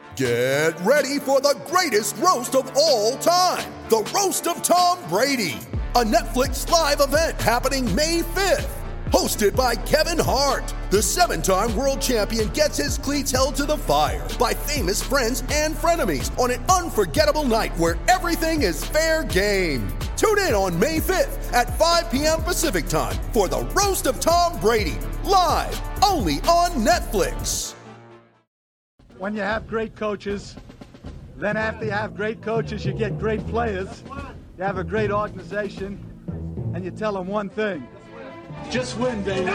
Get ready for the greatest roast of all time, the Roast of Tom Brady, a Netflix live event happening May 5th. Hosted by Kevin Hart, the 7-time world champion gets his cleats held to the fire by famous friends and frenemies on an unforgettable night where everything is fair game. Tune in on May 5th at 5 p.m. Pacific time for the Roast of Tom Brady, live only on Netflix. When you have great coaches, then after you have great coaches, you get great players, you have a great organization, and you tell them one thing: just win, baby.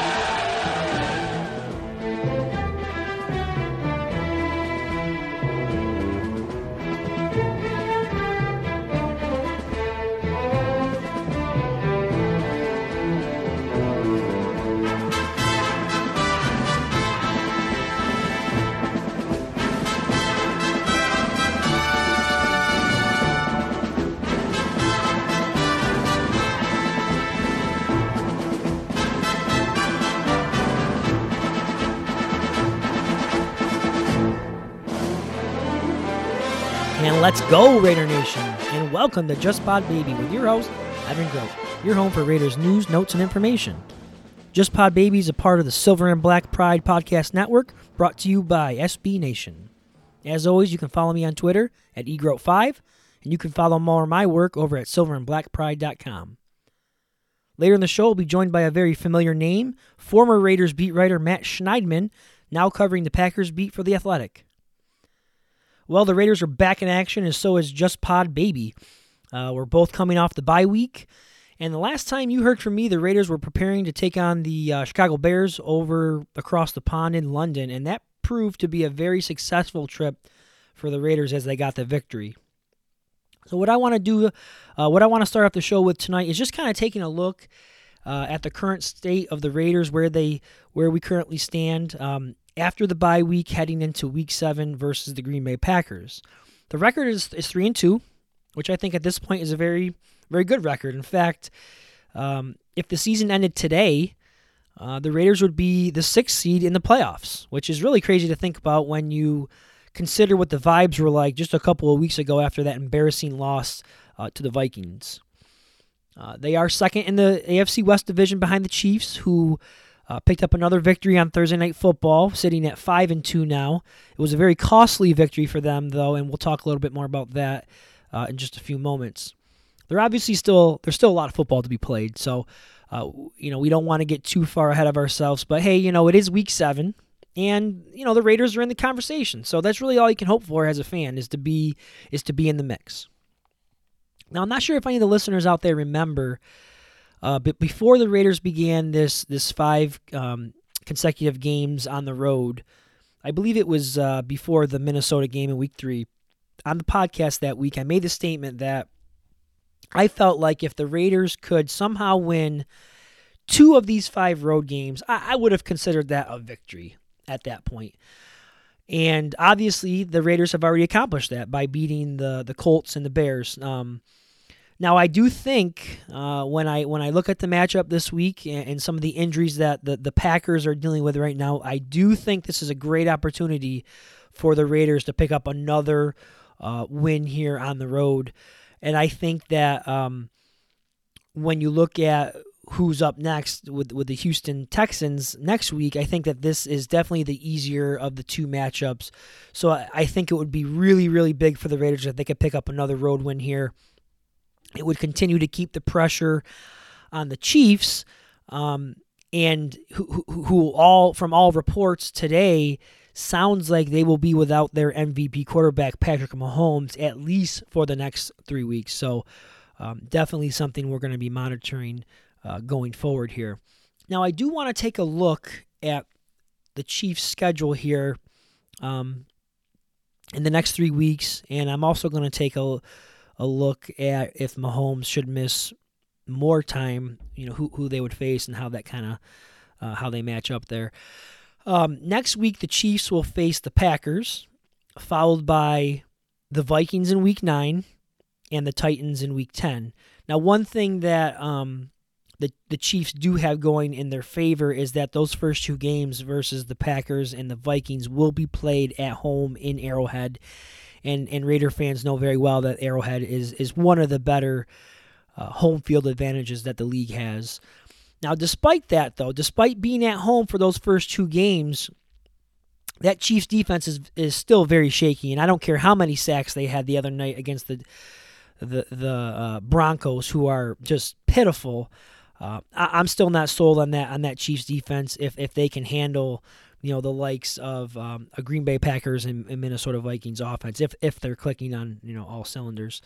And let's go, Raider Nation, and welcome to Just Pod Baby with your host, Evan Grote, your home for Raiders news, notes, and information. Just Pod Baby is a part of the Silver and Black Pride Podcast Network, brought to you by SB Nation. As always, you can follow me on Twitter at egrote5, and you can follow more of my work over at silverandblackpride.com. Later in the show, we'll be joined by a very familiar name, former Raiders beat writer Matt Schneidman, now covering the Packers beat for The Athletic. Well, the Raiders are back in action, and so is Just Pod Baby. We're both coming off the bye week, and the last time you heard from me, the Raiders were preparing to take on the Chicago Bears over across the pond in London, and that proved to be a very successful trip for the Raiders as they got the victory. So what I want to start off the show with tonight is just kind of taking a look at the current state of the Raiders, where we currently stand. After the bye week, heading into Week 7 versus the Green Bay Packers. The record is 3-2, which I think at this point is a very, very good record. In fact, if the season ended today, the Raiders would be the 6th seed in the playoffs, which is really crazy to think about when you consider what the vibes were like just a couple of weeks ago after that embarrassing loss to the Vikings. They are second in the AFC West division behind the Chiefs, who picked up another victory on Thursday Night Football, sitting at 5-2 now. It was a very costly victory for them, though, and we'll talk a little bit more about that in just a few moments. There's still a lot of football to be played, so we don't want to get too far ahead of ourselves. But hey, it is Week 7, and the Raiders are in the conversation, so that's really all you can hope for as a fan is to be in the mix. Now, I'm not sure if any of the listeners out there remember. But before the Raiders began this 5 consecutive games on the road, I believe it was before the Minnesota game in Week 3, on the podcast that week, I made the statement that I felt like if the Raiders could somehow win 2 of these 5 road games, I would have considered that a victory at that point. And obviously, the Raiders have already accomplished that by beating the Colts and the Bears. Now, I do think when I look at the matchup this week and some of the injuries that the Packers are dealing with right now, I do think this is a great opportunity for the Raiders to pick up another win here on the road. And I think that when you look at who's up next with the Houston Texans next week, I think that this is definitely the easier of the 2 matchups. So I think it would be really, really big for the Raiders if they could pick up another road win here. It would continue to keep the pressure on the Chiefs, and who from all reports today sounds like they will be without their MVP quarterback Patrick Mahomes at least for the next 3 weeks. So definitely something we're going to be monitoring going forward here. Now, I do want to take a look at the Chiefs' schedule here in the next 3 weeks, and I'm also going to take a look at if Mahomes should miss more time, who they would face and how that kind of how they match up there. Next week, the Chiefs will face the Packers, followed by the Vikings in Week 9 and the Titans in Week 10. Now, one thing that the Chiefs do have going in their favor is that those first two games versus the Packers and the Vikings will be played at home in Arrowhead. And Raider fans know very well that Arrowhead is one of the better home field advantages that the league has. Now, despite that, though, despite being at home for those first two games, that Chiefs defense is still very shaky, and I don't care how many sacks they had the other night against the Broncos, who are just pitiful. I'm still not sold on that Chiefs defense if they can handle the likes of a Green Bay Packers and Minnesota Vikings offense if they're clicking on all cylinders.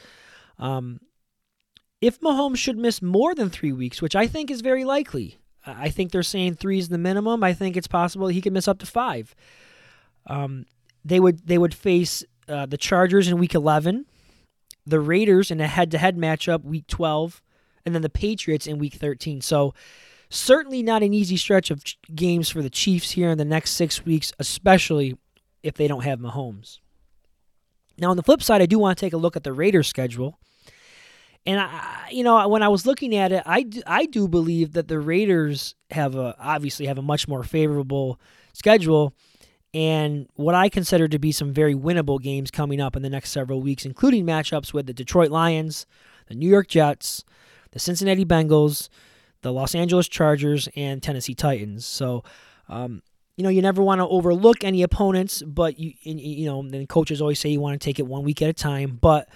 If Mahomes should miss more than 3 weeks, which I think is very likely, I think they're saying 3 is the minimum. I think it's possible he could miss up to 5. They would face the Chargers in Week 11, the Raiders in a head-to-head matchup Week 12, and then the Patriots in Week 13. So certainly not an easy stretch of games for the Chiefs here in the next 6 weeks, especially if they don't have Mahomes. Now, on the flip side, I do want to take a look at the Raiders' schedule. And when I was looking at it, I do believe that the Raiders obviously have a much more favorable schedule, and what I consider to be some very winnable games coming up in the next several weeks, including matchups with the Detroit Lions, the New York Jets, the Cincinnati Bengals, the Los Angeles Chargers, and Tennessee Titans. So, you never want to overlook any opponents, but then coaches always say you want to take it 1 week at a time. But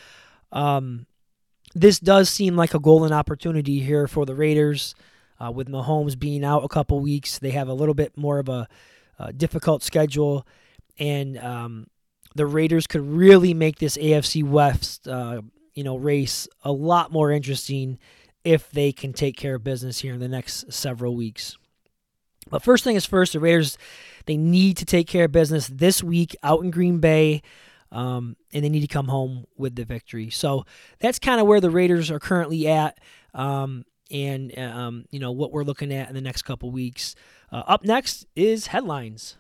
this does seem like a golden opportunity here for the Raiders. With Mahomes being out a couple weeks, they have a little bit more of a difficult schedule, and the Raiders could really make this AFC West race a lot more interesting if they can take care of business here in the next several weeks. But first thing is first, the Raiders, they need to take care of business this week out in Green Bay, and they need to come home with the victory. So that's kind of where the Raiders are currently at, and what we're looking at in the next couple weeks. Up next is headlines.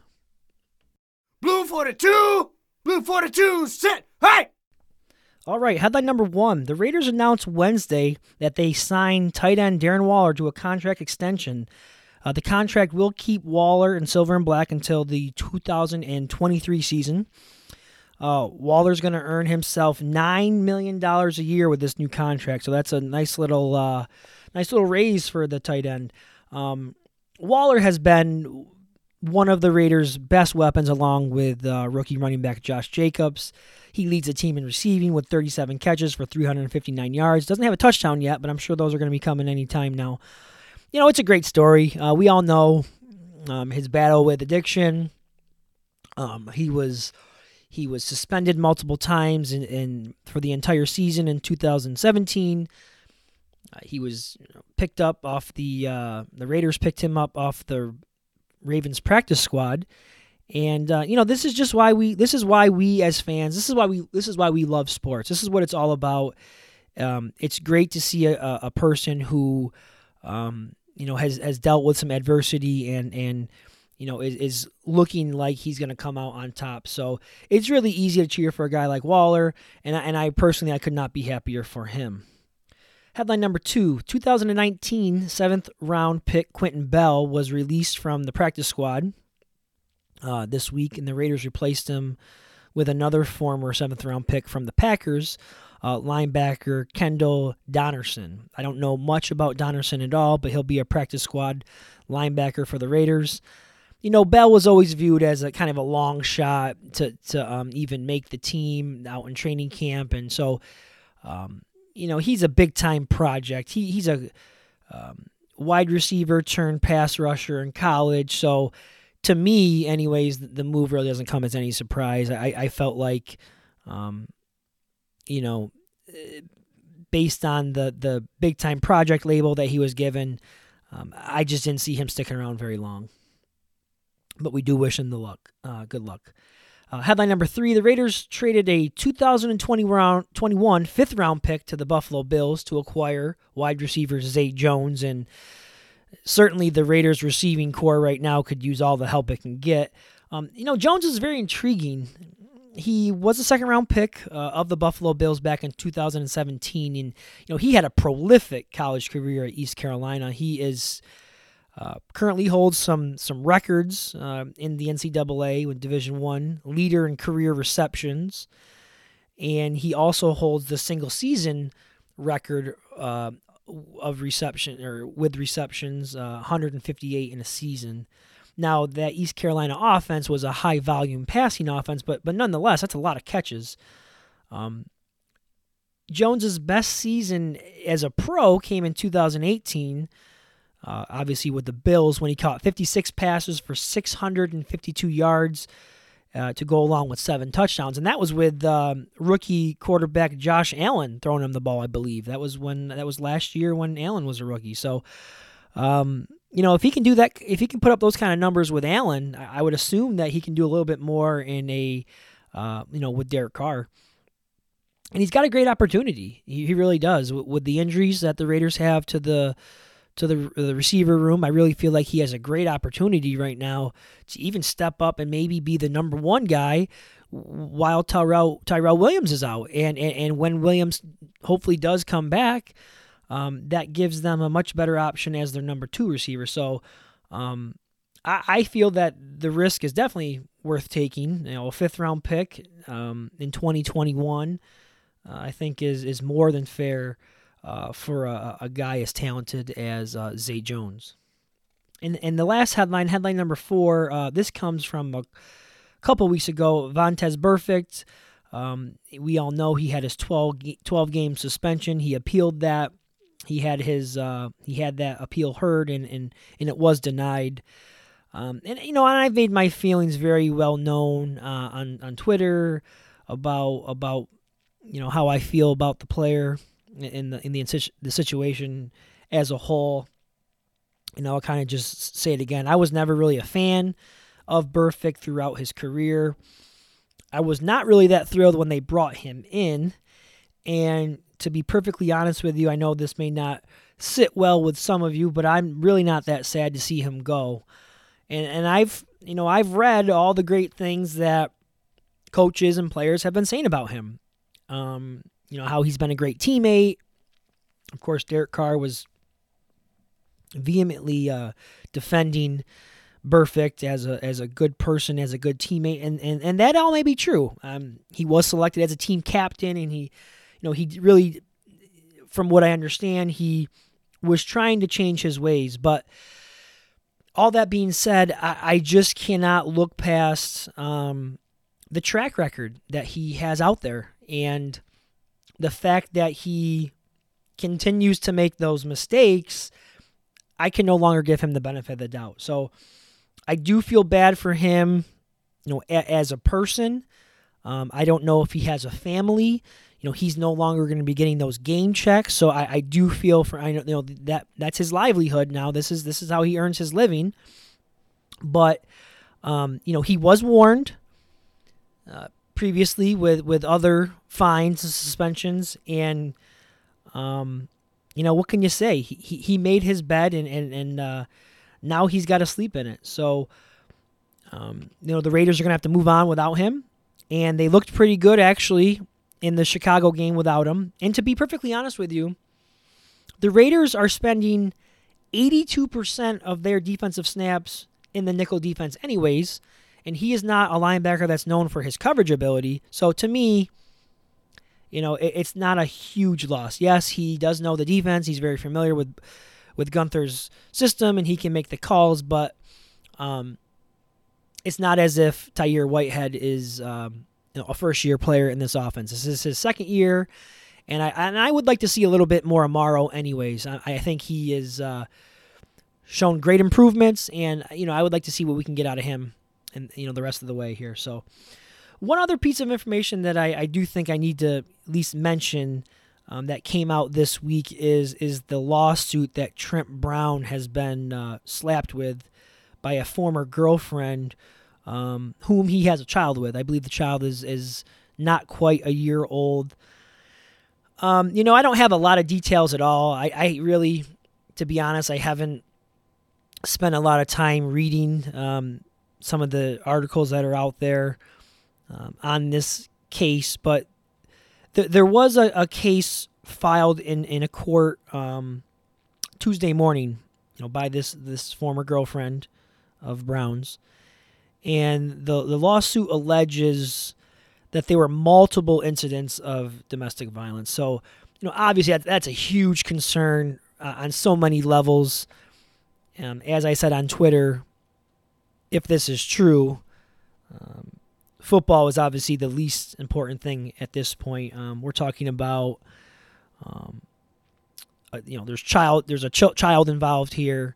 Blue 42, sit, hey! All right, headline number 1. The Raiders announced Wednesday that they signed tight end Darren Waller to a contract extension. The contract will keep Waller in silver and black until the 2023 season. Waller's going to earn himself $9 million a year with this new contract, so that's a nice little raise for the tight end. Waller has been one of the Raiders' best weapons, along with rookie running back Josh Jacobs. He leads the team in receiving with 37 catches for 359 yards. Doesn't have a touchdown yet, but I'm sure those are going to be coming anytime now. It's a great story. We all know his battle with addiction. He was suspended multiple times for the entire season in 2017. He was picked up off the Raiders picked him up off the Ravens practice squad, and this is why we as fans, this is why we love sports. This is what it's all about. It's great to see a person who has dealt with some adversity and is looking like he's going to come out on top. So it's really easy to cheer for a guy like Waller, and I personally could not be happier for him. Headline number 2, 2019 7th-round pick Quentin Bell was released from the practice squad this week, and the Raiders replaced him with another former 7th-round pick from the Packers, linebacker Kendall Donnerson. I don't know much about Donnerson at all, but he'll be a practice squad linebacker for the Raiders. Bell was always viewed as a kind of a long shot to even make the team out in training camp, and so he's a big-time project. He's a wide receiver turned pass rusher in college. So to me, anyways, the move really doesn't come as any surprise. I felt like, based on the big-time project label that he was given, I just didn't see him sticking around very long. But we do wish him good luck. Headline number 3, the Raiders traded a 2021 fifth-round pick to the Buffalo Bills to acquire wide receiver Zay Jones, and certainly the Raiders' receiving core right now could use all the help it can get. Jones is very intriguing. he was a second-round pick of the Buffalo Bills back in 2017, and he had a prolific college career at East Carolina. He is currently holds some records in the NCAA with Division I, leader in career receptions, and he also holds the single-season record of reception or with receptions, 158 in a season. Now, that East Carolina offense was a high-volume passing offense, but nonetheless, that's a lot of catches. Jones's best season as a pro came in 2018, obviously with the Bills, when he caught 56 passes for 652 yards to go along with 7 touchdowns. And that was with rookie quarterback Josh Allen throwing him the ball, I believe. That was last year when Allen was a rookie. So, if he can do that, if he can put up those kind of numbers with Allen, I would assume that he can do a little bit more in with Derek Carr. And he's got a great opportunity. He really does. With the injuries that the Raiders have to the receiver room, I really feel like he has a great opportunity right now to even step up and maybe be the number one guy while Tyrell Williams is out. And when Williams hopefully does come back, that gives them a much better option as their number 2 receiver. So I feel that the risk is definitely worth taking. A 5th-round pick in 2021, I think is more than fair for a guy as talented as Zay Jones. And the last headline number 4, this comes from a couple weeks ago. Vontaze Burfict, we all know he had his 12-game suspension. He appealed that. He had that appeal heard, and it was denied. And I've made my feelings very well known on Twitter about how I feel about the player in the situation as a whole. I'll kind of just say it again. I was never really a fan of Burfict throughout his career. I was not really that thrilled when they brought him in, and to be perfectly honest with you, I know this may not sit well with some of you, but I'm really not that sad to see him go. And I've read all the great things that coaches and players have been saying about him. How he's been a great teammate. Of course, Derek Carr was vehemently defending Burfict as a good person, as a good teammate, and that all may be true. He was selected as a team captain, and he really, from what I understand, he was trying to change his ways. But all that being said, I just cannot look past the track record that he has out there, and the fact that he continues to make those mistakes. I can no longer give him the benefit of the doubt. So I do feel bad for him, as a person. I don't know if he has a family. He's no longer going to be getting those game checks. So I do feel that's his livelihood now. This is how he earns his living. But he was warned previously with other fines and suspensions, and what can you say? He made his bed, and now he's got to sleep in it. So the Raiders are going to have to move on without him, and they looked pretty good actually in the Chicago game without him. And to be perfectly honest with you, the Raiders are spending 82% of their defensive snaps in the nickel defense anyways, and he is not a linebacker that's known for his coverage ability. So to me, it's not a huge loss. Yes, he does know the defense. He's very familiar with Gunther's system, and he can make the calls, but it's not as if Tahir Whitehead is a first-year player in this offense. This is his second year, and I would like to see a little bit more Amaro anyways. I think he has shown great improvements, and I would like to see what we can get out of him and the rest of the way here. So one other piece of information that I do think I need to at least mention that came out this week is the lawsuit that Trent Brown has been slapped with by a former girlfriend whom he has a child with. I believe the child is not quite a year old. I don't have a lot of details at all. I really, to be honest, I haven't spent a lot of time reading some of the articles that are out there. on this case, but there was a case filed in a court Tuesday morning, by this former girlfriend of Brown's, and the lawsuit alleges that there were multiple incidents of domestic violence. So, obviously that's a huge concern on so many levels. As I said on Twitter, if this is true, football is obviously the least important thing at this point. We're talking about, there's a child involved here,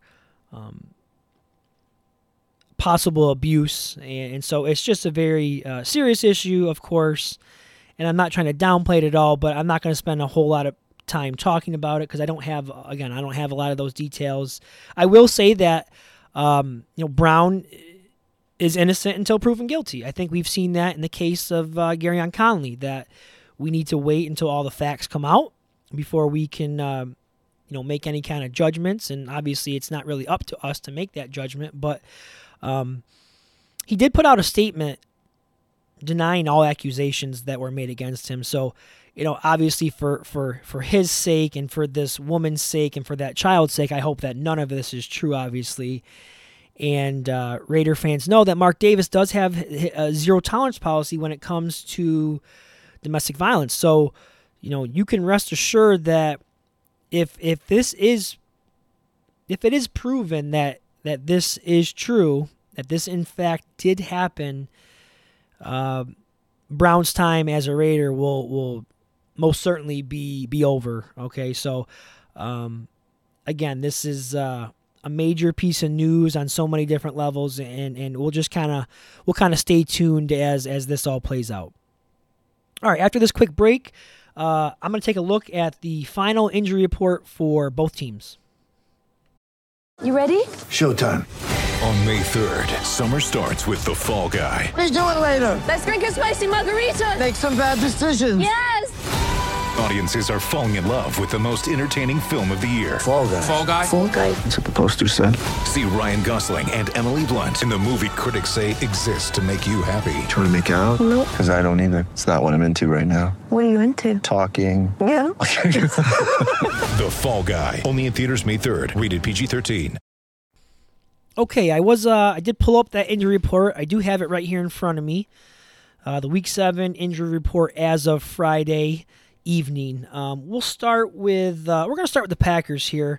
possible abuse, and so it's just a very serious issue, of course. And I'm not trying to downplay it at all, but I'm not going to spend a whole lot of time talking about it because I don't have a lot of those details. I will say that Brown is innocent until proven guilty. I think we've seen that in the case of Garyon Conley, that we need to wait until all the facts come out before we can make any kind of judgments. And obviously it's not really up to us to make that judgment, but he did put out a statement denying all accusations that were made against him. So, obviously for his sake and for this woman's sake and for that child's sake, I hope that none of this is true, obviously. And Raider fans know that Mark Davis does have a zero tolerance policy when it comes to domestic violence. So, you can rest assured that if it is proven that this is true, that this in fact did happen, Brown's time as a Raider will most certainly be over. Okay, so again, this is a major piece of news on so many different levels, and we'll just kind of stay tuned as this all plays out. All right, after this quick break, I'm going to take a look at the final injury report for both teams. You ready? Showtime. On May 3rd, summer starts with The Fall Guy. Let's do it later. Let's drink a spicy margarita. Make some bad decisions. Yes. Audiences are falling in love with the most entertaining film of the year. Fall Guy. Fall Guy? Fall guy. That's what the poster said. See Ryan Gosling and Emily Blunt in the movie critics say exists to make you happy. Trying to make it out? Nope. Because I don't either. It's not what I'm into right now. What are you into? Talking. Yeah. The Fall Guy. Only in theaters May 3rd. Rated PG-13. Okay, I did pull up that injury report. I do have it right here in front of me. The Week 7 injury report as of Friday evening. We're going to start with the Packers here.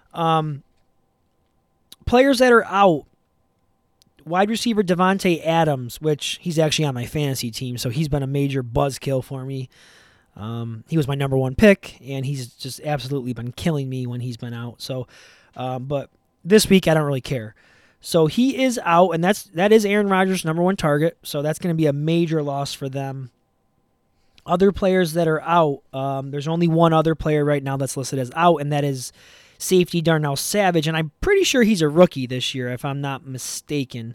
Players that are out. Wide receiver Devontae Adams, which he's actually on my fantasy team, so he's been a major buzzkill for me. He was my number one pick, and he's just absolutely been killing me when he's been out. So, but this week I don't really care. So he is out, and that is Aaron Rodgers' number one target. So that's going to be a major loss for them. Other players that are out, there's only one other player right now that's listed as out, and that is safety Darnell Savage, and I'm pretty sure he's a rookie this year, if I'm not mistaken.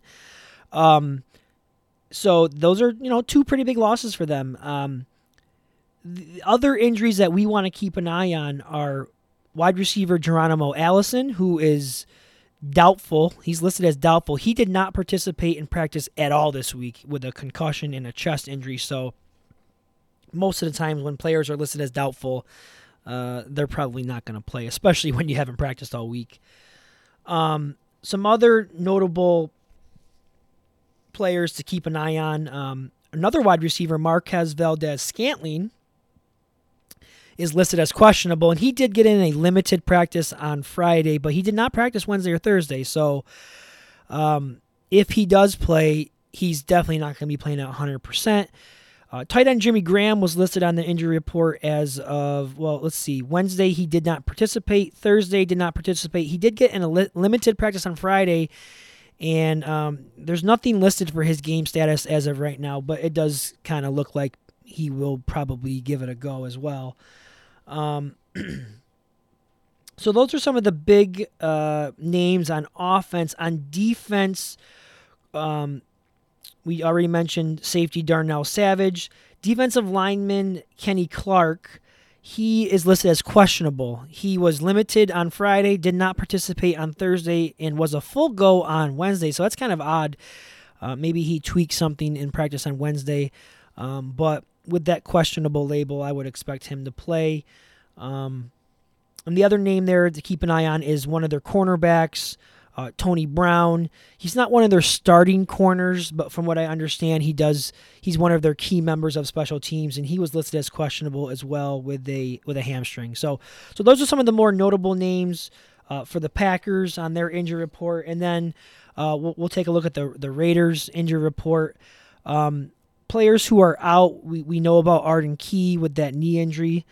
So those are, two pretty big losses for them. The other injuries that we want to keep an eye on are wide receiver Geronimo Allison, who is doubtful. He's listed as doubtful. He did not participate in practice at all this week with a concussion and a chest injury, so most of the times when players are listed as doubtful, they're probably not going to play, especially when you haven't practiced all week. Some other notable players to keep an eye on. Another wide receiver, Marquez Valdez-Scantling, is listed as questionable, and he did get in a limited practice on Friday, but he did not practice Wednesday or Thursday. So if he does play, he's definitely not going to be playing at 100%. Tight end Jimmy Graham was listed on the injury report as of, Wednesday he did not participate. Thursday did not participate. He did get in a limited practice on Friday, and there's nothing listed for his game status as of right now, but it does kind of look like he will probably give it a go as well. So those are some of the big names on offense. On defense, we already mentioned safety Darnell Savage. Defensive lineman Kenny Clark, he is listed as questionable. He was limited on Friday, did not participate on Thursday, and was a full go on Wednesday. So that's kind of odd. Maybe he tweaked something in practice on Wednesday, but with that questionable label, I would expect him to play. And the other name there to keep an eye on is one of their cornerbacks, Tony Brown. He's not one of their starting corners, but from what I understand, he's one of their key members of special teams, and he was listed as questionable as well with a hamstring. So those are some of the more notable names for the Packers on their injury report, and then we'll take a look at the Raiders injury report. Players who are out, we know about Arden Key with that knee injury.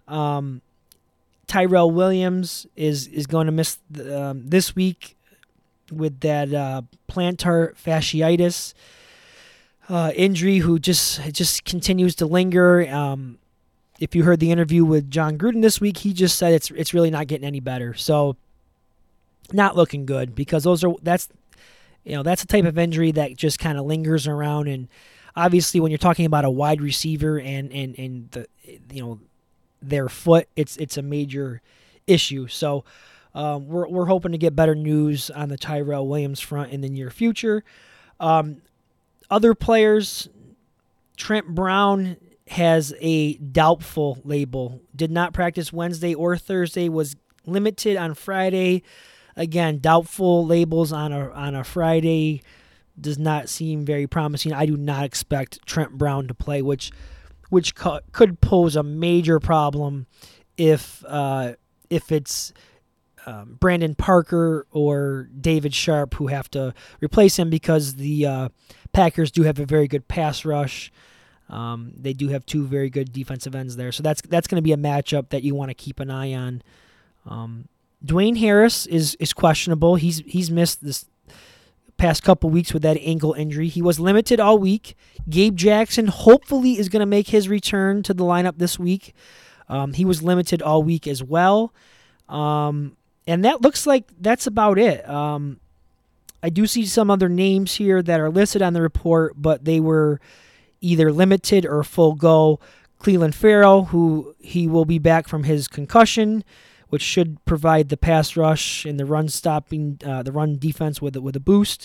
Tyrell Williams is going to miss this week with that plantar fasciitis injury, who just continues to linger. If you heard the interview with John Gruden this week, he just said it's really not getting any better. So not looking good, because that's a type of injury that just kind of lingers around. And obviously when you're talking about a wide receiver and their foot, it's a major issue. So we're hoping to get better news on the Tyrell Williams front in the near future. Other players, Trent Brown has a doubtful label. Did not practice Wednesday or Thursday. Was limited on Friday. Again, doubtful labels on a Friday does not seem very promising. I do not expect Trent Brown to play, which could pose a major problem if it's Brandon Parker or David Sharp who have to replace him, because the Packers do have a very good pass rush. They do have two very good defensive ends there, so that's going to be a matchup that you want to keep an eye on. Dwayne Harris is questionable. He's missed this past couple weeks with that ankle injury. He was limited all week. Gabe Jackson hopefully is going to make his return to the lineup this week. He was limited all week as well. And that looks like that's about it. I do see some other names here that are listed on the report, but they were either limited or full go. Cleveland Farrell, who he will be back from his concussion, which should provide the pass rush and the run stopping, the run defense with a boost.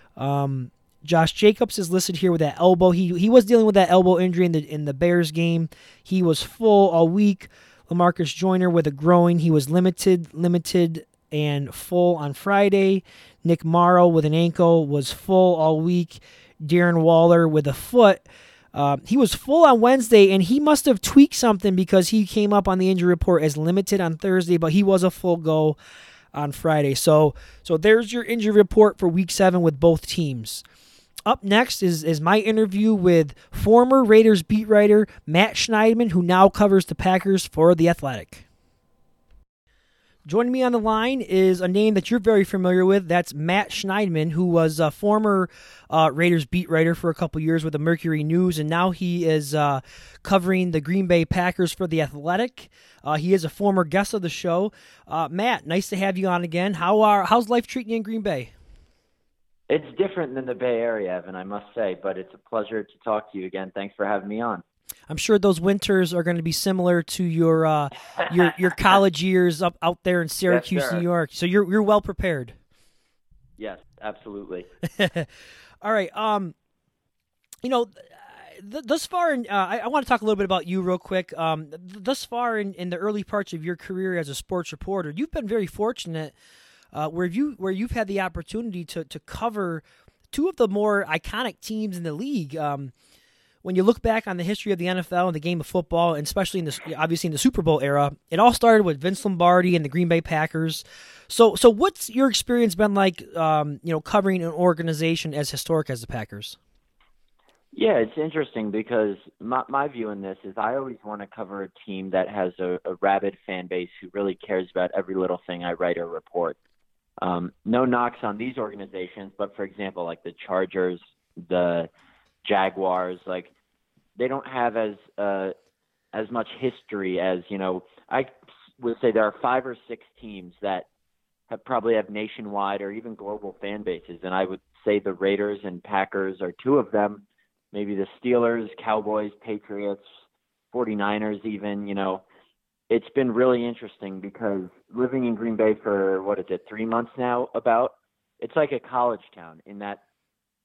Josh Jacobs is listed here with that elbow. He was dealing with that elbow injury in the Bears game. He was full all week. LaMarcus Joyner with a groin. He was limited and full on Friday. Nick Morrow with an ankle was full all week. Darren Waller with a foot. He was full on Wednesday, and he must have tweaked something, because he came up on the injury report as limited on Thursday, but he was a full go on Friday. So there's your injury report for Week 7 with both teams. Up next is my interview with former Raiders beat writer Matt Schneidman, who now covers the Packers for The Athletic. Joining me on the line is a name that you're very familiar with. That's Matt Schneidman, who was a former Raiders beat writer for a couple years with the Mercury News, and now he is covering the Green Bay Packers for The Athletic. He is a former guest of the show. Matt, nice to have you on again. How's life treating you in Green Bay? It's different than the Bay Area, Evan, I must say, but it's a pleasure to talk to you again. Thanks for having me on. I'm sure those winters are going to be similar to your college years out there in Syracuse, yes, New York. So you're well prepared. Yes, absolutely. All right. Thus far, I want to talk a little bit about you real quick. Thus far in the early parts of your career as a sports reporter, you've been very fortunate where you've had the opportunity to cover two of the more iconic teams in the league. When you look back on the history of the NFL and the game of football, and especially obviously in the Super Bowl era, it all started with Vince Lombardi and the Green Bay Packers. So what's your experience been like, covering an organization as historic as the Packers? Yeah, it's interesting because my view in this is I always want to cover a team that has a rabid fan base who really cares about every little thing I write or report. No knocks on these organizations, but for example, like the Chargers, the Jaguars, like they don't have as much history as, I would say there are 5 or 6 teams that probably have nationwide or even global fan bases. And I would say the Raiders and Packers are 2 of them, maybe the Steelers, Cowboys, Patriots, 49ers even, It's been really interesting because living in Green Bay for, 3 months now it's like a college town in that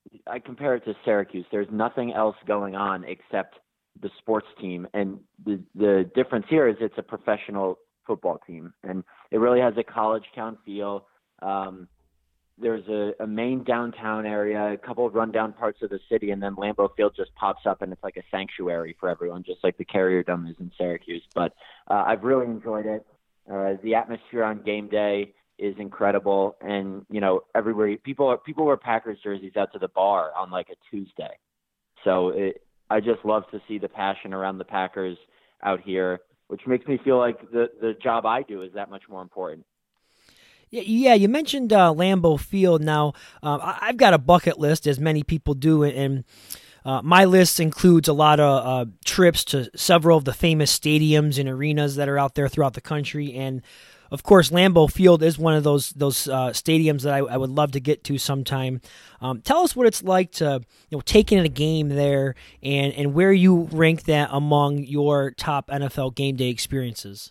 I compare it to Syracuse. There's nothing else going on except the sports team. And the difference here is it's a professional football team. And it really has a college town feel. There's a main downtown area, a couple of rundown parts of the city, and then Lambeau Field just pops up and it's like a sanctuary for everyone, just like the Carrier Dome is in Syracuse. But I've really enjoyed it. The atmosphere on game day is incredible, and everywhere people wear Packers jerseys out to the bar on like a Tuesday. So I just love to see the passion around the Packers out here, which makes me feel like the job I do is that much more important. Yeah, you mentioned Lambeau Field. Now, I've got a bucket list, as many people do, and my list includes a lot of trips to several of the famous stadiums and arenas that are out there throughout the country. And, of course, Lambeau Field is one of those stadiums that I would love to get to sometime. Tell us what it's like to take in a game there and where you rank that among your top NFL game day experiences.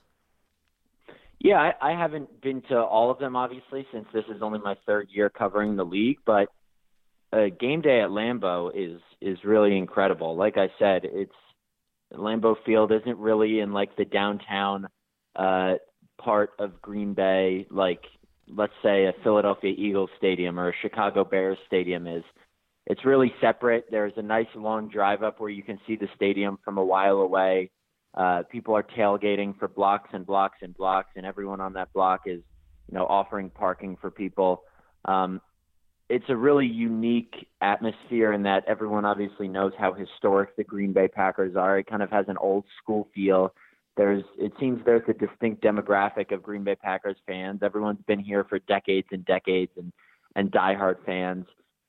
Yeah, I haven't been to all of them, obviously, since this is only my third year covering the league. But game day at Lambeau is really incredible. Like I said, Lambeau Field isn't really in like the downtown part of Green Bay, like let's say a Philadelphia Eagles stadium or a Chicago Bears stadium is. It's really separate. There's a nice long drive up where you can see the stadium from a while away. People are tailgating for blocks and blocks and blocks, and everyone on that block is, offering parking for people. It's a really unique atmosphere in that everyone obviously knows how historic the Green Bay Packers are. It kind of has an old school feel. It seems there's a distinct demographic of Green Bay Packers fans. Everyone's been here for decades and decades and diehard fans.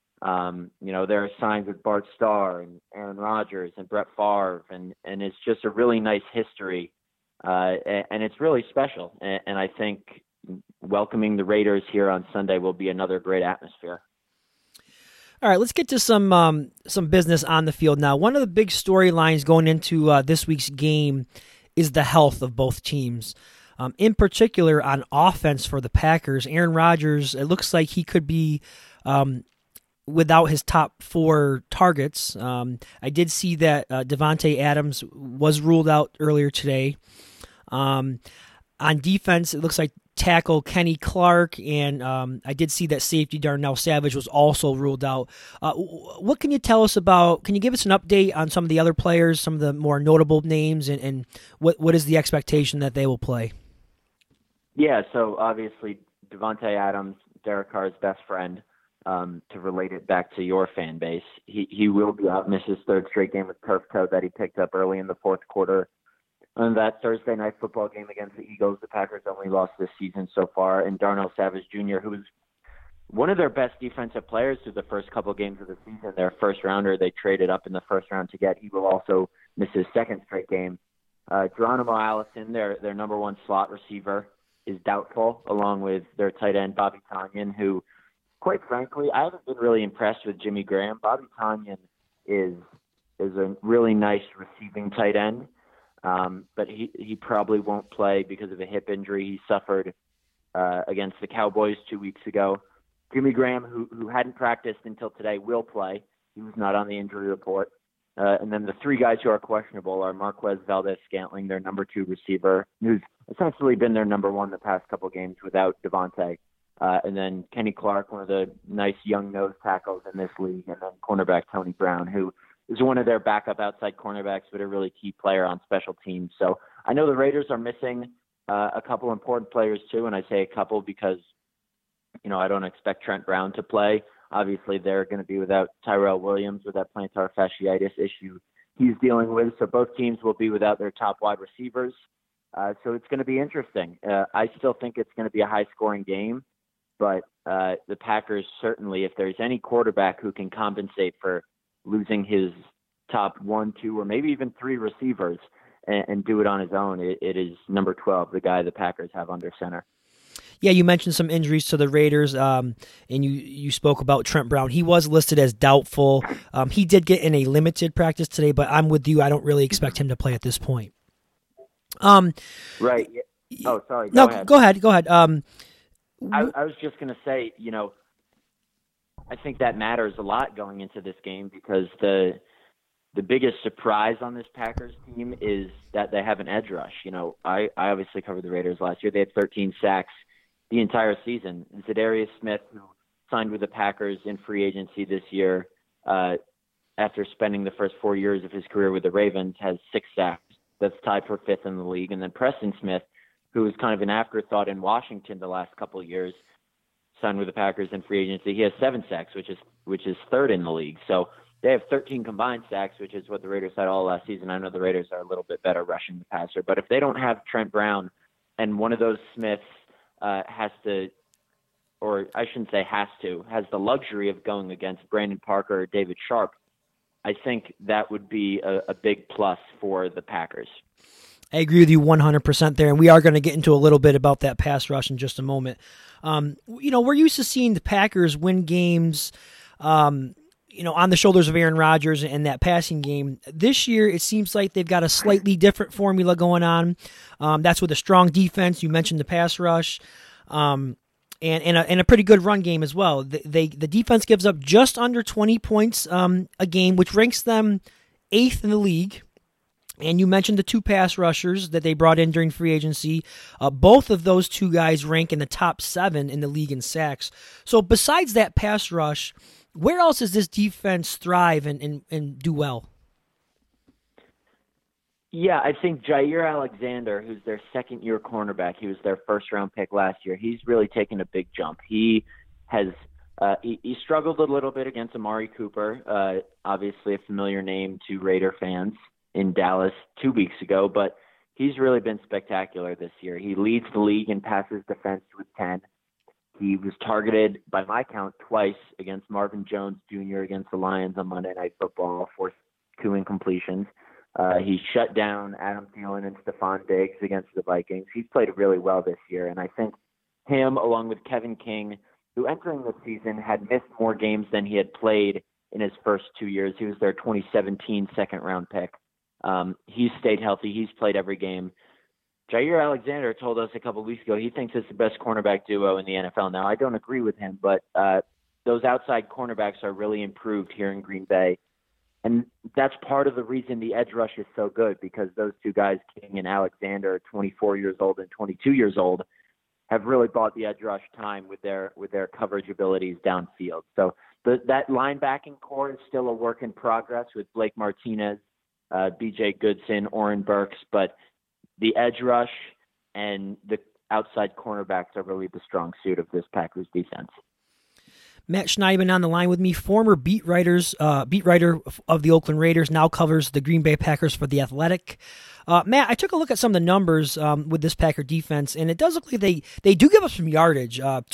There are signs with Bart Starr and Aaron Rodgers and Brett Favre, and it's just a really nice history, and it's really special. And I think welcoming the Raiders here on Sunday will be another great atmosphere. All right, let's get to some business on the field now. One of the big storylines going into this week's game is the health of both teams. In particular, on offense for the Packers, Aaron Rodgers, it looks like he could be without his top 4 targets. I did see that Davante Adams was ruled out earlier today. On defense, it looks like tackle Kenny Clark, and I did see that safety Darnell Savage was also ruled out. What can you tell us about, can you give us an update on some of the other players, some of the more notable names, and what is the expectation that they will play? Yeah, so obviously Davante Adams, Derek Carr's best friend, to relate it back to your fan base. He will be out, miss his 3rd straight game with turf toe that he picked up early in the 4th quarter. On that Thursday night football game against the Eagles, the Packers only lost this season so far. And Darnell Savage Jr., who was one of their best defensive players through the first couple games of the season, their first rounder they traded up in the first round to get, he will also miss his 2nd straight game. Geronimo Allison, their number 1 slot receiver, is doubtful, along with their tight end Bobby Tonyan, who, quite frankly, I haven't been really impressed with Jimmy Graham. Bobby Tonyan is a really nice receiving tight end, but he probably won't play because of a hip injury he suffered against the Cowboys 2 weeks ago. Jimmy Graham, who hadn't practiced until today, will play. He was not on the injury report. And then the 3 guys who are questionable are Marquez Valdes-Scantling, their number 2 receiver, who's essentially been their number 1 the past couple games without Davante. And then Kenny Clark, one of the nice young nose tackles in this league, and then cornerback Tony Brown, who is one of their backup outside cornerbacks, but a really key player on special teams. So I know the Raiders are missing a couple important players too, and I say a couple because, I don't expect Trent Brown to play. Obviously, they're going to be without Tyrell Williams with that plantar fasciitis issue he's dealing with. So both teams will be without their top wide receivers. So it's going to be interesting. I still think it's going to be a high-scoring game. But the Packers certainly, if there's any quarterback who can compensate for losing his top 1, 2, or maybe even 3 receivers and do it on his own, it is number 12, the guy the Packers have under center. Yeah, you mentioned some injuries to the Raiders, and you spoke about Trent Brown. He was listed as doubtful. He did get in a limited practice today, but I'm with you. I don't really expect him to play at this point. Right. Oh, sorry. Go ahead. Go ahead. I was just going to say, I think that matters a lot going into this game because the biggest surprise on this Packers team is that they have an edge rush. You know, I obviously covered the Raiders last year. They had 13 sacks the entire season. Zadarius Smith, who signed with the Packers in free agency this year, after spending the first 4 years of his career with the Ravens, has 6 sacks. That's tied for 5th in the league. And then Preston Smith, who was kind of an afterthought in Washington the last couple of years, signed with the Packers in free agency. He has 7 sacks, which is 3rd in the league. So they have 13 combined sacks, which is what the Raiders had all last season. I know the Raiders are a little bit better rushing the passer, but if they don't have Trent Brown and one of those Smiths has to, or I shouldn't say has the luxury of going against Brandon Parker or David Sharp, I think that would be a big plus for the Packers. I agree with you 100% there, and we are going to get into a little bit about that pass rush in just a moment. We're used to seeing the Packers win games, on the shoulders of Aaron Rodgers and that passing game. This year, it seems like they've got a slightly different formula going on. That's with a strong defense. You mentioned the pass rush, and a pretty good run game as well. The defense gives up just under 20 points a game, which ranks them 8th in the league. And you mentioned the 2 pass rushers that they brought in during free agency. Both of those 2 guys rank in the top 7 in the league in sacks. So besides that pass rush, where else does this defense thrive and do well? Yeah, I think Jair Alexander, who's their second-year cornerback, he was their first-round pick last year. He's really taken a big jump. He has he struggled a little bit against Amari Cooper, obviously a familiar name to Raider fans in Dallas 2 weeks ago, but he's really been spectacular this year. He leads the league in passes defense with 10. He was targeted, by my count, twice against Marvin Jones Jr. against the Lions on Monday Night Football, forced 2 incompletions. He shut down Adam Thielen and Stephon Diggs against the Vikings. He's played really well this year, and I think him, along with Kevin King, who entering the season had missed more games than he had played in his first 2 years. He was their 2017 second-round pick. He's stayed healthy. He's played every game. Jair Alexander told us a couple of weeks ago he thinks it's the best cornerback duo in the NFL. Now, I don't agree with him, but those outside cornerbacks are really improved here in Green Bay. And that's part of the reason the edge rush is so good, because those 2 guys, King and Alexander, 24 years old and 22 years old, have really bought the edge rush time with their coverage abilities downfield. So that linebacking core is still a work in progress with Blake Martinez, B.J. Goodson, Oren Burks, but the edge rush and the outside cornerbacks are really the strong suit of this Packers defense. Matt Schneidman on the line with me, former beat writer of the Oakland Raiders, now covers the Green Bay Packers for The Athletic. Matt, I took a look at some of the numbers with this Packer defense, and it does look like they do give up some yardage,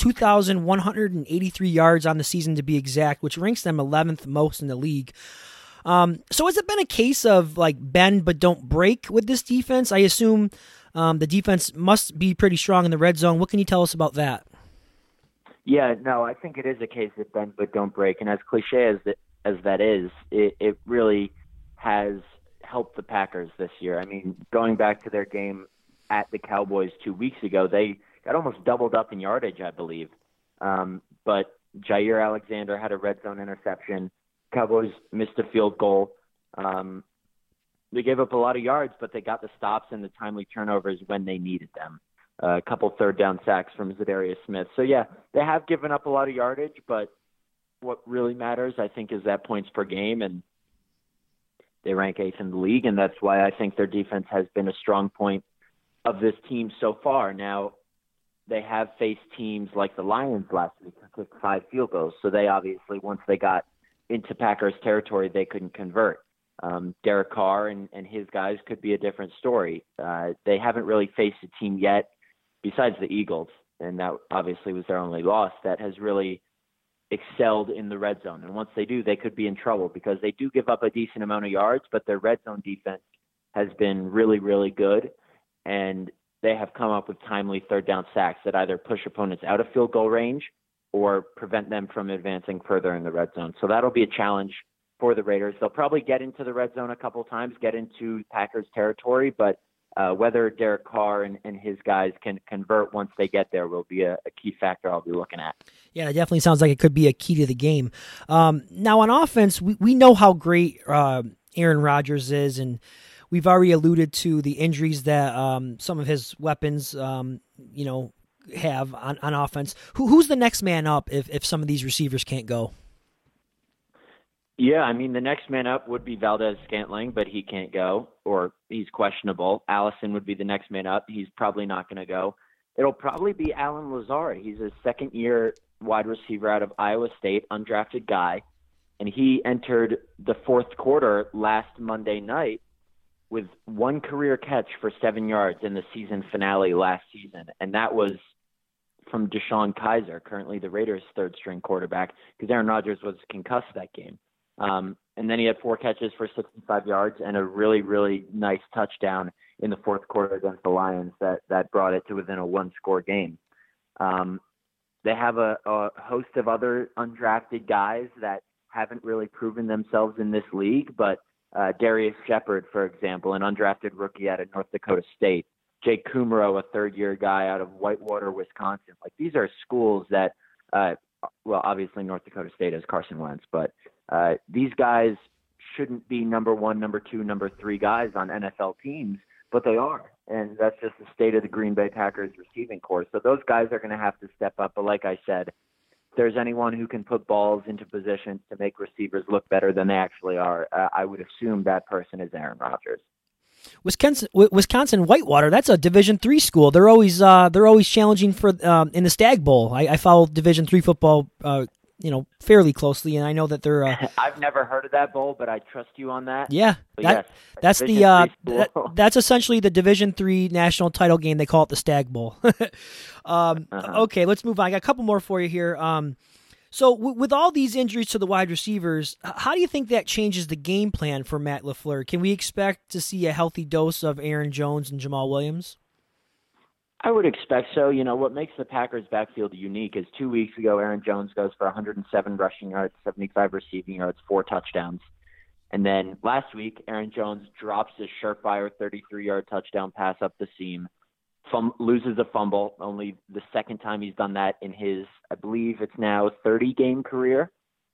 2,183 yards on the season to be exact, which ranks them 11th most in the league. So has it been a case of like bend but don't break with this defense? I assume the defense must be pretty strong in the red zone. What can you tell us about that? Yeah, no, I think it is a case of bend but don't break. And as cliche as that is, it really has helped the Packers this year. I mean, going back to their game at the Cowboys 2 weeks ago, they got almost doubled up in yardage, I believe. But Jair Alexander had a red zone interception. Cowboys missed a field goal. They gave up a lot of yards, but they got the stops and the timely turnovers when they needed them. A couple third down sacks from Zadarius Smith. So, yeah, they have given up a lot of yardage, but what really matters, I think, is that points per game, and they rank 8th in the league, and that's why I think their defense has been a strong point of this team so far. Now, they have faced teams like the Lions last week who kicked 5 field goals, so they obviously, once they got into Packers territory, they couldn't convert. Derek Carr and his guys could be a different story. They haven't really faced a team yet, besides the Eagles, and that obviously was their only loss, that has really excelled in the red zone. And once they do, they could be in trouble because they do give up a decent amount of yards, but their red zone defense has been really, really good. And they have come up with timely third down sacks that either push opponents out of field goal range or prevent them from advancing further in the red zone. So that'll be a challenge for the Raiders. They'll probably get into the red zone a couple of times, get into Packers territory, but whether Derek Carr and his guys can convert once they get there will be a key factor I'll be looking at. Yeah, it definitely sounds like it could be a key to the game. Now on offense, we know how great Aaron Rodgers is, and we've already alluded to the injuries that some of his weapons, have on offense. Who's the next man up if some of these receivers can't go? Yeah, I mean, the next man up would be Valdez-Scantling, but he can't go, or he's questionable. Allison would be the next man up. He's probably not going to go. It'll probably be Allen Lazard. He's a second-year wide receiver out of Iowa State, undrafted guy, and he entered the fourth quarter last Monday night with one career catch for 7 yards in the season finale last season, and that was from Deshaun Kaiser, currently the Raiders' third-string quarterback, because Aaron Rodgers was concussed that game. And then he had 4 catches for 65 yards and a really, really nice touchdown in the fourth quarter against the Lions that brought it to within a one-score game. They have a host of other undrafted guys that haven't really proven themselves in this league, but Darius Shepard, for example, an undrafted rookie out of North Dakota State. Jake Kumaro, a third-year guy out of Whitewater, Wisconsin. Like, these are schools that, obviously North Dakota State has Carson Wentz, but these guys shouldn't be number 1, number 2, number 3 guys on NFL teams, but they are. And that's just the state of the Green Bay Packers receiving corps. So those guys are going to have to step up. But like I said, if there's anyone who can put balls into positions to make receivers look better than they actually are, I would assume that person is Aaron Rodgers. Wisconsin Whitewater, that's a Division III school. They're always challenging for in the Stag Bowl. I follow Division III football fairly closely, and I know that they're. I've never heard of that bowl, but I trust you on that. Yeah, that's that's essentially the Division III national title game. They call it the Stag Bowl. Okay, let's move on. I got a couple more for you here. So with all these injuries to the wide receivers, how do you think that changes the game plan for Matt LaFleur? Can we expect to see a healthy dose of Aaron Jones and Jamal Williams? I would expect so. You know, what makes the Packers backfield unique is 2 weeks ago, Aaron Jones goes for 107 rushing yards, 75 receiving yards, 4 touchdowns. And then last week, Aaron Jones drops his surefire 33-yard touchdown pass up the seam, loses a fumble, only the second time he's done that in his, I believe it's now 30-game career.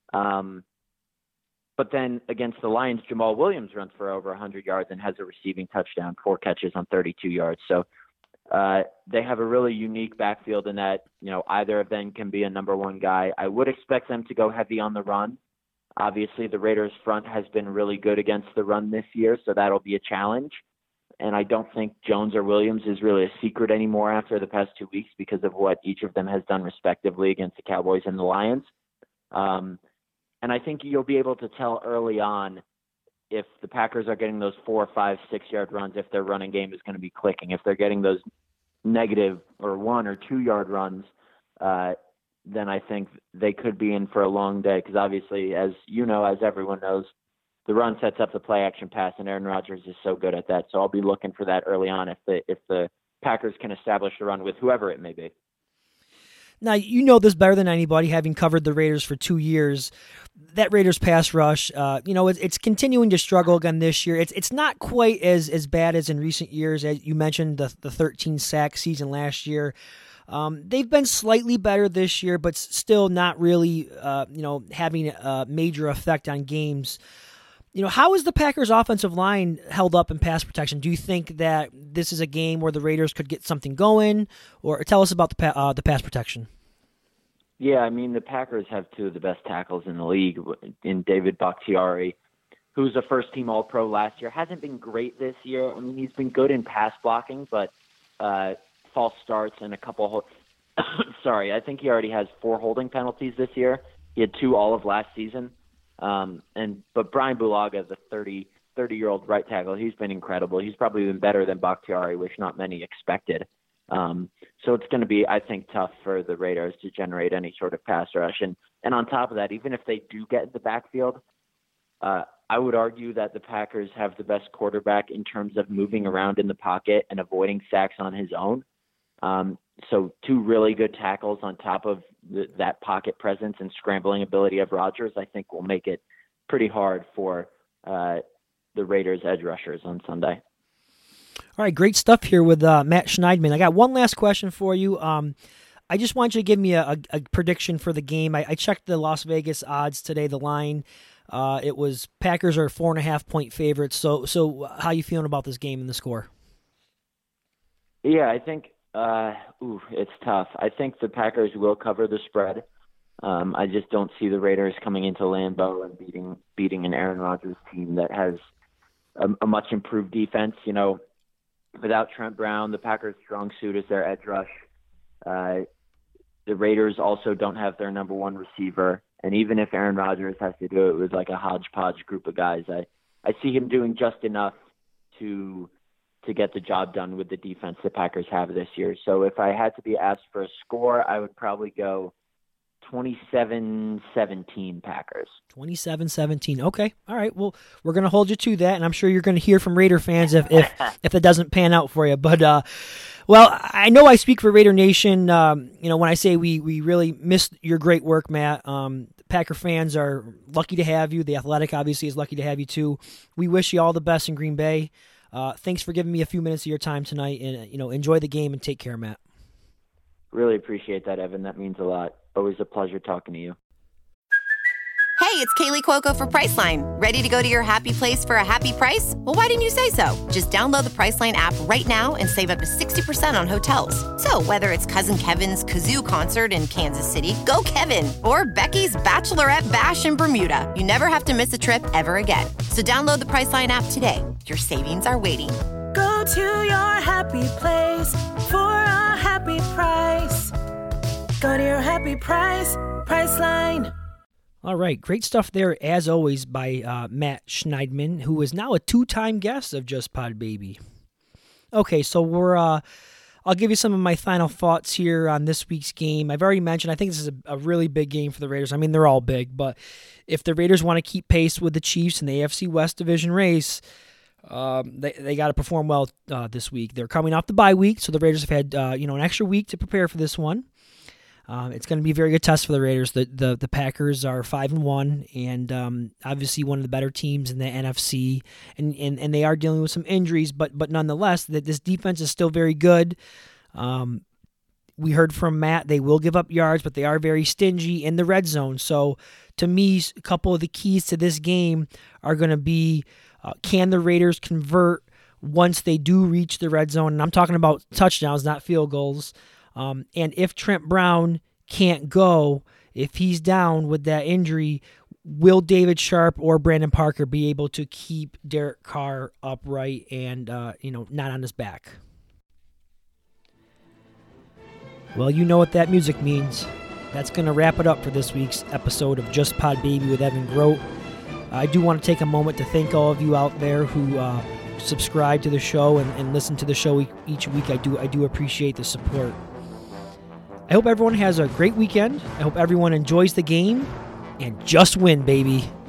But then against the Lions, Jamal Williams runs for over 100 yards and has a receiving touchdown, 4 catches on 32 yards. So they have a really unique backfield in that, either of them can be a number 1 guy. I would expect them to go heavy on the run. Obviously, the Raiders' front has been really good against the run this year, so that'll be a challenge. And I don't think Jones or Williams is really a secret anymore after the past 2 weeks because of what each of them has done respectively against the Cowboys and the Lions. And I think you'll be able to tell early on if the Packers are getting those 4, 5, 6-yard runs, if their running game is going to be clicking. If they're getting those negative or 1 or 2-yard runs, then I think they could be in for a long day because obviously, as you know, as everyone knows, the run sets up the play-action pass, and Aaron Rodgers is so good at that. So I'll be looking for that early on if the Packers can establish a run with whoever it may be. Now, you know this better than anybody, having covered the Raiders for 2 years. That Raiders pass rush, it's continuing to struggle again this year. It's not quite as bad as in recent years. As you mentioned, the 13-sack season last year. They've been slightly better this year, but still not really, having a major effect on games. How is the Packers' offensive line held up in pass protection? Do you think that this is a game where the Raiders could get something going? Or tell us about the pass protection. Yeah, I mean, the Packers have 2 of the best tackles in the league in David Bakhtiari, who's a first-team All-Pro last year. Hasn't been great this year. I mean, he's been good in pass blocking, but false starts and a couple I think he already has 4 holding penalties this year. He had 2 all of last season. But Brian Bulaga, the 30-year-old right tackle, he's been incredible. He's probably been better than Bakhtiari, which not many expected. So it's going to be, I think, tough for the Raiders to generate any sort of pass rush. And on top of that, even if they do get in the backfield, I would argue that the Packers have the best quarterback in terms of moving around in the pocket and avoiding sacks on his own. So 2 really good tackles on top of that pocket presence and scrambling ability of Rodgers, I think will make it pretty hard for the Raiders' edge rushers on Sunday. All right, great stuff here with Matt Schneidman. I got one last question for you. I just want you to give me a prediction for the game. I checked the Las Vegas odds today, the line. It was Packers are 4.5-point favorites. So how you feeling about this game and the score? Yeah, I think it's tough. I think the Packers will cover the spread. I just don't see the Raiders coming into Lambeau and beating an Aaron Rodgers team that has a much improved defense. You know, without Trent Brown, the Packers' strong suit is their edge rush. The Raiders also don't have their number one receiver, and even if Aaron Rodgers has to do it with like a hodgepodge group of guys, I see him doing just enough to get the job done with the defense the Packers have this year. So if I had to be asked for a score, I would probably go 27-17 Packers. 27-17. Okay. All right. Well, we're going to hold you to that, and I'm sure you're going to hear from Raider fans if it doesn't pan out for you. But, well, I know I speak for Raider Nation, when I say we really missed your great work, Matt. Packer fans are lucky to have you. The Athletic, obviously, is lucky to have you, too. We wish you all the best in Green Bay. Thanks for giving me a few minutes of your time tonight, and, enjoy the game and take care, Matt. Really appreciate that, Evan. That means a lot. Always a pleasure talking to you. Hey, it's Kaylee Cuoco for Priceline. Ready to go to your happy place for a happy price? Well, why didn't you say so? Just download the Priceline app right now and save up to 60% on hotels. So whether it's Cousin Kevin's Kazoo Concert in Kansas City, go Kevin, or Becky's Bachelorette Bash in Bermuda, you never have to miss a trip ever again. So download the Priceline app today. Your savings are waiting. Go to your happy place for a happy price. Go to your happy price, Priceline. All right, great stuff there, as always, by Matt Schneidman, who is now a 2-time guest of Just Pod Baby. Okay, so I'll give you some of my final thoughts here on this week's game. I've already mentioned, I think this is a really big game for the Raiders. I mean, they're all big, but if the Raiders want to keep pace with the Chiefs in the AFC West division race, they got to perform well this week. They're coming off the bye week, so the Raiders have had an extra week to prepare for this one. It's going to be a very good test for the Raiders. The Packers are 5-1, and obviously one of the better teams in the NFC, and they are dealing with some injuries, but nonetheless, this defense is still very good. We heard from Matt, they will give up yards, but they are very stingy in the red zone. So to me, a couple of the keys to this game are going to be, can the Raiders convert once they do reach the red zone? And I'm talking about touchdowns, not field goals. And if Trent Brown can't go, if he's down with that injury, will David Sharp or Brandon Parker be able to keep Derek Carr upright and, not on his back? Well, you know what that music means. That's going to wrap it up for this week's episode of Just Pod Baby with Evan Grote. I do want to take a moment to thank all of you out there who subscribe to the show and listen to the show each week. I do appreciate the support. I hope everyone has a great weekend. I hope everyone enjoys the game and just win, baby.